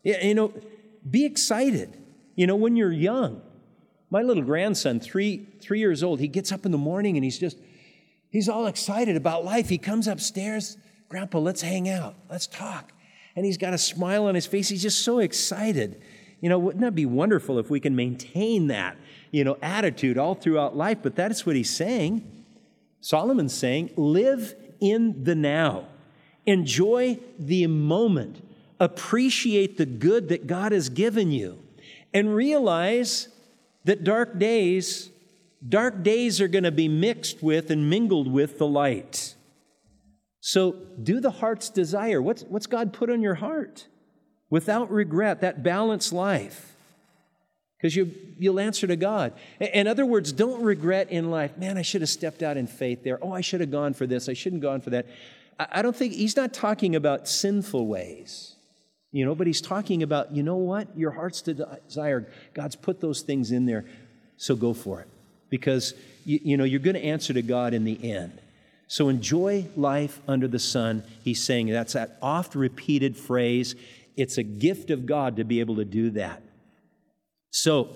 be excited. When you're young. My little grandson, three years old, he gets up in the morning and he's all excited about life. He comes upstairs, Grandpa, let's hang out. Let's talk. And he's got a smile on his face. He's just so excited. Wouldn't that be wonderful if we can maintain that, attitude all throughout life? But that's what he's saying. Solomon's saying, live in the now. Enjoy the moment. Appreciate the good that God has given you. And realize that dark days are going to be mixed with and mingled with the light. So do the heart's desire. What's God put on your heart? Without regret, that balanced life. Because you'll answer to God. In other words, don't regret in life, man, I should have stepped out in faith there. Oh, I should have gone for this. I shouldn't have gone for that. I don't think, he's not talking about sinful ways. But he's talking about, what? Your heart's desire. God's put those things in there, so go for it. Because, you're going to answer to God in the end. So enjoy life under the sun. He's saying that's that oft-repeated phrase. It's a gift of God to be able to do that. So,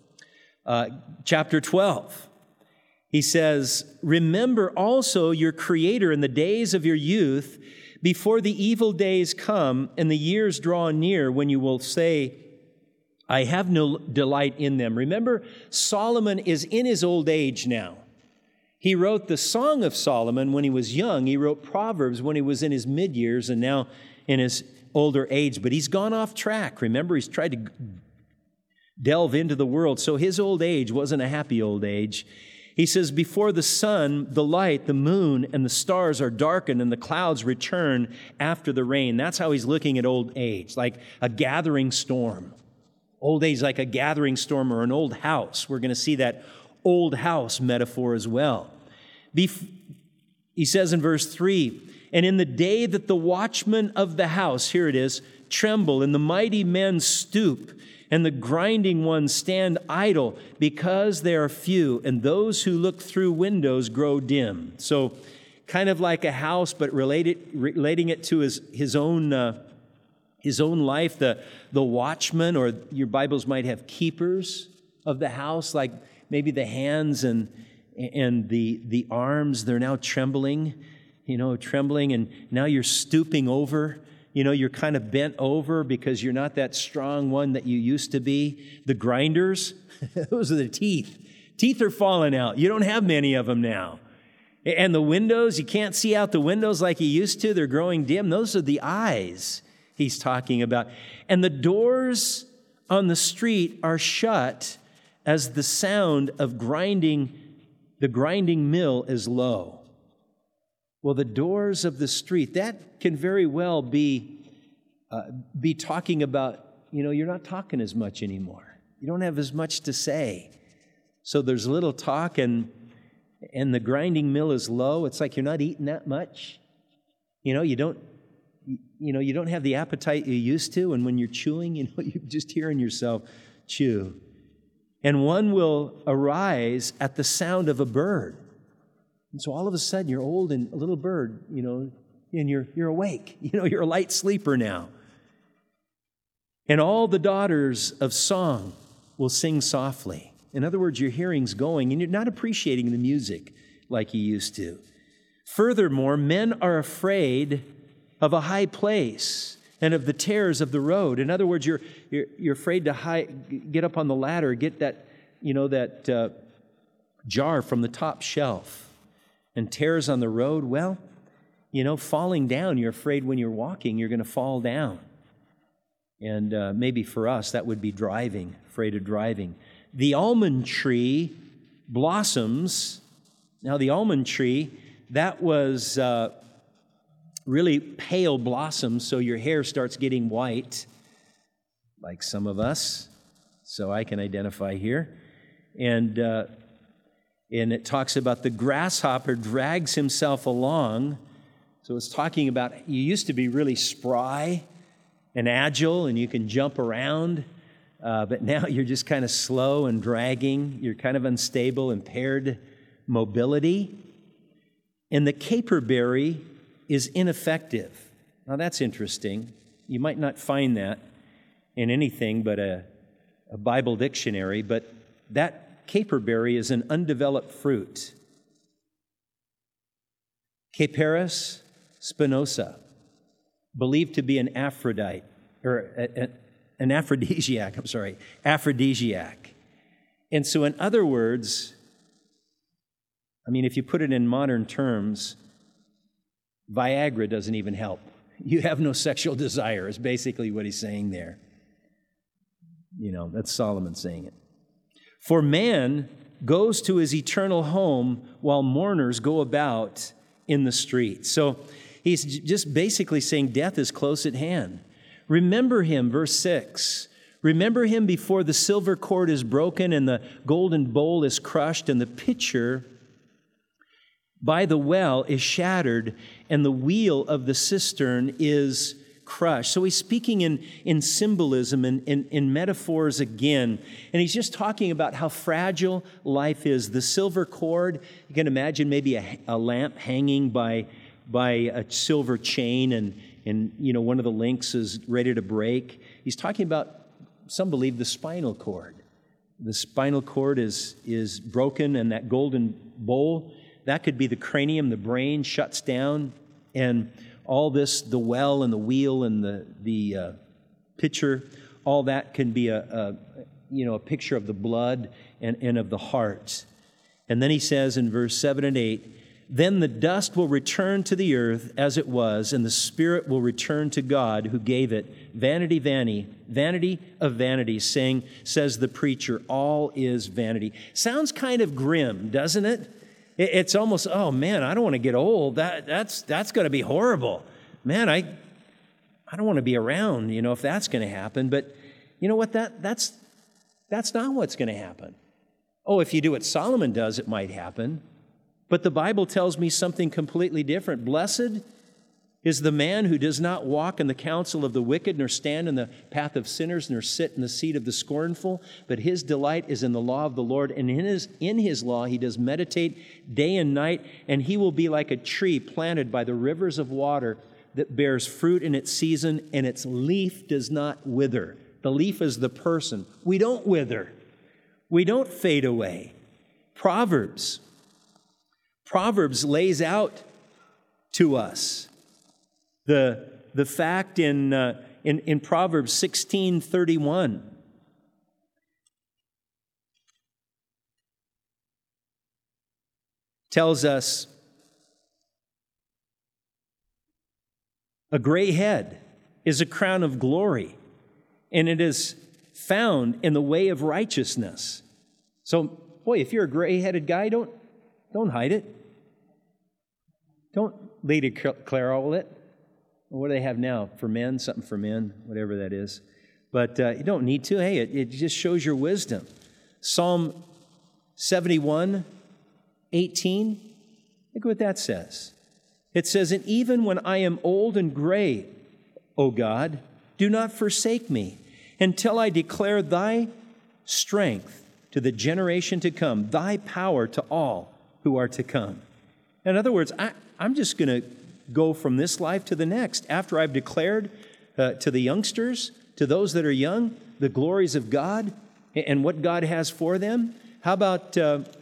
chapter 12, he says, remember also your Creator in the days of your youth, before the evil days come and the years draw near, when you will say, I have no delight in them. Remember, Solomon is in his old age now. He wrote the Song of Solomon when he was young. He wrote Proverbs when he was in his mid-years, and now in his older age. But he's gone off track. Remember, he's tried to delve into the world. So his old age wasn't a happy old age. He says, before the sun, the light, the moon, and the stars are darkened, and the clouds return after the rain. That's how he's looking at old age, like a gathering storm. Old age like a gathering storm or an old house. We're going to see that old house metaphor as well. He says in verse 3, and in the day that the watchmen of the house, here it is, tremble, and the mighty men stoop, and the grinding ones stand idle, because they are few, and those who look through windows grow dim. So kind of like a house, but relating it to his own life. The watchman, or your Bibles might have keepers of the house, like maybe the hands and the arms, they're now trembling, and now you're stooping over. You're kind of bent over because you're not that strong one that you used to be. The grinders, those are the teeth. Teeth are falling out. You don't have many of them now. And the windows, you can't see out the windows like you used to. They're growing dim. Those are the eyes he's talking about. And the doors on the street are shut as the sound of the grinding mill is low. Well, the doors of the street, that can very well be talking about, you're not talking as much anymore. You don't have as much to say. So there's little talk, and the grinding mill is low. It's like you're not eating that much. You You don't have the appetite you used to, and when you're chewing, you're just hearing yourself chew. And one will arise at the sound of a bird. And so all of a sudden, you're old and a little bird, and you're awake. You're a light sleeper now. And all the daughters of song will sing softly. In other words, your hearing's going, and you're not appreciating the music like you used to. Furthermore, men are afraid of a high place and of the terrors of the road. In other words, you're afraid to get up on the ladder, get that jar from the top shelf. And terrors on the road, well, falling down, you're afraid when you're walking, you're going to fall down. And maybe for us, that would be driving, afraid of driving. The almond tree blossoms. Now, the almond tree, that was really pale blossoms, so your hair starts getting white, like some of us, so I can identify here. And it talks about the grasshopper drags himself along. So it's talking about you used to be really spry and agile, and you can jump around, but now you're just kind of slow and dragging. You're kind of unstable, impaired mobility. And the caperberry is ineffective. Now that's interesting. You might not find that in anything but a Bible dictionary, but that caperberry is an undeveloped fruit. Caperus spinosa, believed to be an aphrodite, or an aphrodisiac, aphrodisiac. And so in other words, if you put it in modern terms, Viagra doesn't even help. You have no sexual desire, is basically what he's saying there. That's Solomon saying it. For man goes to his eternal home while mourners go about in the streets. So he's just basically saying death is close at hand. Remember him, verse 6. Remember him before the silver cord is broken and the golden bowl is crushed and the pitcher by the well is shattered and the wheel of the cistern is crushed. So he's speaking in symbolism and in metaphors again. And he's just talking about how fragile life is. The silver cord, you can imagine maybe a lamp hanging by a silver chain and one of the links is ready to break. He's talking about, some believe, the spinal cord. The spinal cord is broken, and that golden bowl, that could be the cranium, the brain shuts down, and all this, the well and the wheel and the pitcher, all that can be a picture of the blood and of the heart. And then he says in verse 7 and 8, then the dust will return to the earth as it was, and the spirit will return to God who gave it. Vanity, vanity, vanity of vanities, says the preacher, all is vanity. Sounds kind of grim, doesn't it? It's almost, oh man, I don't want to get old. That's going to be horrible. Man, I don't want to be around, if that's going to happen. But you know what? That's not what's going to happen. Oh, if you do what Solomon does, it might happen. But the Bible tells me something completely different. Blessed is the man who does not walk in the counsel of the wicked, nor stand in the path of sinners, nor sit in the seat of the scornful, but his delight is in the law of the Lord, and in his law he does meditate day and night, and he will be like a tree planted by the rivers of water that bears fruit in its season, and its leaf does not wither. The leaf is the person. We don't wither. We don't fade away. Proverbs lays out to us the fact in Proverbs 16:31. Tells us a gray head is a crown of glory, and it is found in the way of righteousness. So, boy, if you're a gray-headed guy, don't hide it. Don't Lady Clairol it. What do they have now? For men? Something for men, whatever that is. But you don't need to. Hey, it just shows your wisdom. Psalm 71:18. Look what that says. It says, and even when I am old and gray, O God, do not forsake me until I declare thy strength to the generation to come, thy power to all who are to come. In other words, I'm just going to go from this life to the next after I've declared to the youngsters, to those that are young, the glories of God and what God has for them. How about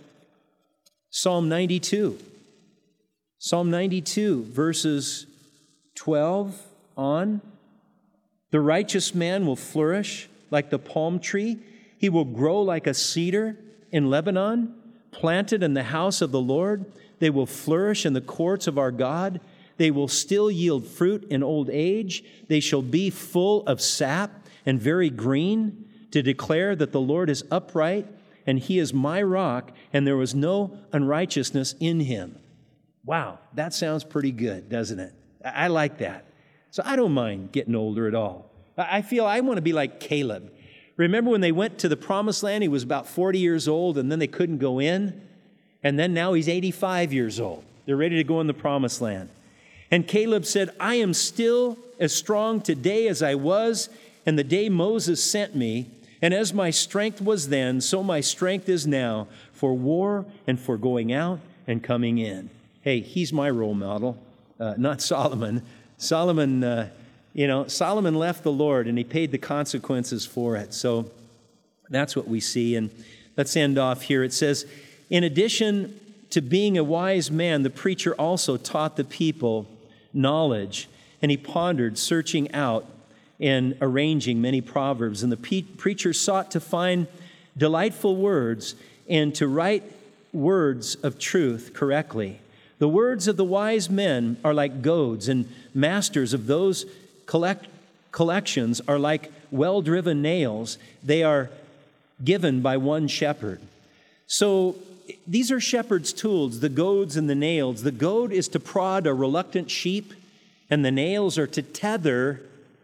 Psalm 92? Psalm 92, verses 12 on. The righteous man will flourish like the palm tree. He will grow like a cedar in Lebanon, planted in the house of the Lord. They will flourish in the courts of our God. They will still yield fruit in old age. They shall be full of sap and very green, to declare that the Lord is upright, and he is my rock, and there was no unrighteousness in him. Wow, that sounds pretty good, doesn't it? I like that. So I don't mind getting older at all. I feel I want to be like Caleb. Remember when they went to the promised land, he was about 40 years old, and then they couldn't go in? And then now he's 85 years old. They're ready to go in the promised land. And Caleb said, I am still as strong today as I was and the day Moses sent me. And as my strength was then, so my strength is now for war and for going out and coming in. Hey, he's my role model, not Solomon. Solomon left the Lord and he paid the consequences for it. So that's what we see. And let's end off here. It says, in addition to being a wise man, the preacher also taught the people knowledge, and he pondered, searching out and arranging many proverbs. And the preacher sought to find delightful words and to write words of truth correctly. The words of the wise men are like goads, and masters of those collections are like well-driven nails. They are given by one shepherd. So these are shepherd's tools, the goads and the nails. The goad is to prod a reluctant sheep, and the nails are to tether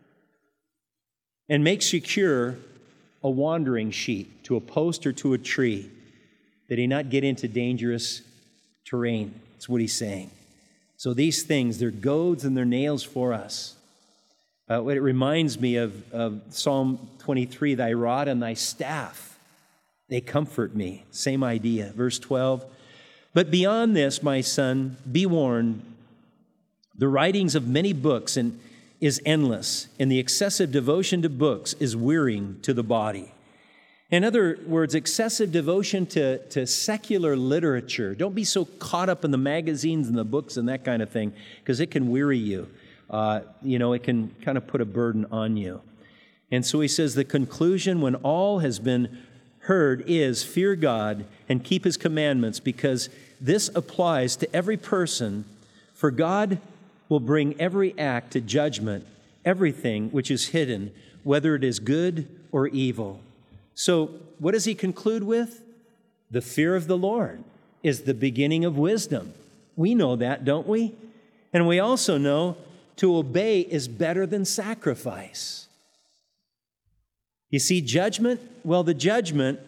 and make secure a wandering sheep to a post or to a tree, that he not get into dangerous terrain. That's what he's saying. So these things, they're goads and they're nails for us. It reminds me of Psalm 23, thy rod and thy staff, they comfort me. Same idea. Verse 12, but beyond this, my son, be warned, the writings of many books is endless, and the excessive devotion to books is wearying to the body. In other words, excessive devotion to secular literature. Don't be so caught up in the magazines and the books and that kind of thing, because it can weary you. It can kind of put a burden on you. And so he says the conclusion when all has been heard is fear God and keep his commandments, because this applies to every person, for God will bring every act to judgment, everything which is hidden, whether it is good or evil. So what does he conclude with? The fear of the Lord is the beginning of wisdom. We know that, don't we? And we also know to obey is better than sacrifice. You see, judgment, the judgment,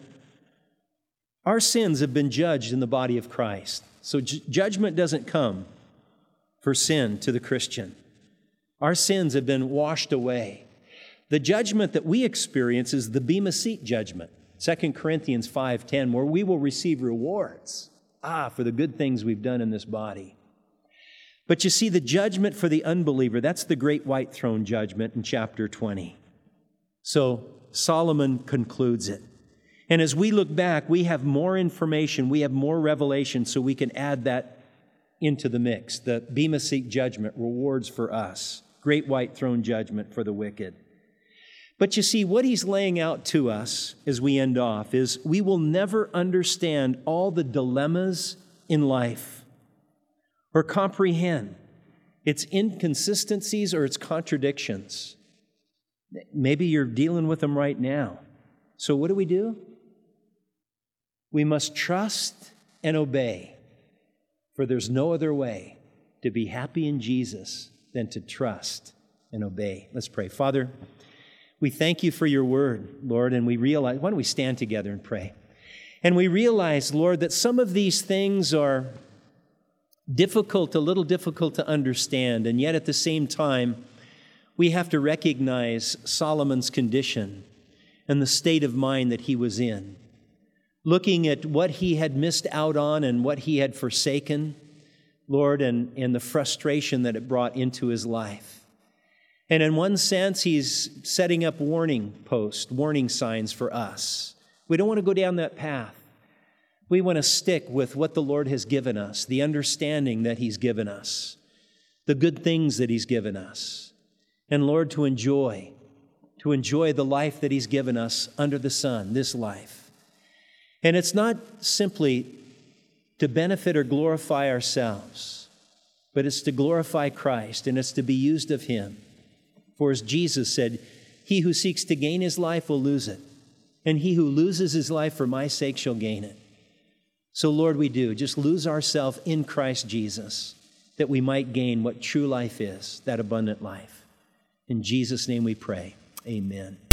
our sins have been judged in the body of Christ. So judgment doesn't come for sin to the Christian. Our sins have been washed away. The judgment that we experience is the Bema Seat judgment, 2 Corinthians 5:10, where we will receive rewards, for the good things we've done in this body. But you see, the judgment for the unbeliever, that's the great white throne judgment in chapter 20. So Solomon concludes it. And as we look back, we have more information, we have more revelation, so we can add that into the mix. The Bema Seat judgment, rewards for us. Great white throne judgment for the wicked. But you see, what he's laying out to us as we end off is we will never understand all the dilemmas in life or comprehend its inconsistencies or its contradictions. Maybe you're dealing with them right now. So what do? We must trust and obey, for there's no other way to be happy in Jesus than to trust and obey. Let's pray. Father, we thank you for your word, Lord, and we realize, why don't we stand together and pray? And we realize, Lord, that some of these things are a little difficult to understand, and yet at the same time, we have to recognize Solomon's condition and the state of mind that he was in. Looking at what he had missed out on and what he had forsaken, Lord, and the frustration that it brought into his life. And in one sense, he's setting up warning signs for us. We don't want to go down that path. We want to stick with what the Lord has given us, the understanding that he's given us, the good things that he's given us. And Lord, to enjoy the life that he's given us under the sun, this life. And it's not simply to benefit or glorify ourselves, but it's to glorify Christ, and it's to be used of him. For as Jesus said, he who seeks to gain his life will lose it, and he who loses his life for my sake shall gain it. So Lord, we do just lose ourselves in Christ Jesus, that we might gain what true life is, that abundant life. In Jesus' name we pray. Amen.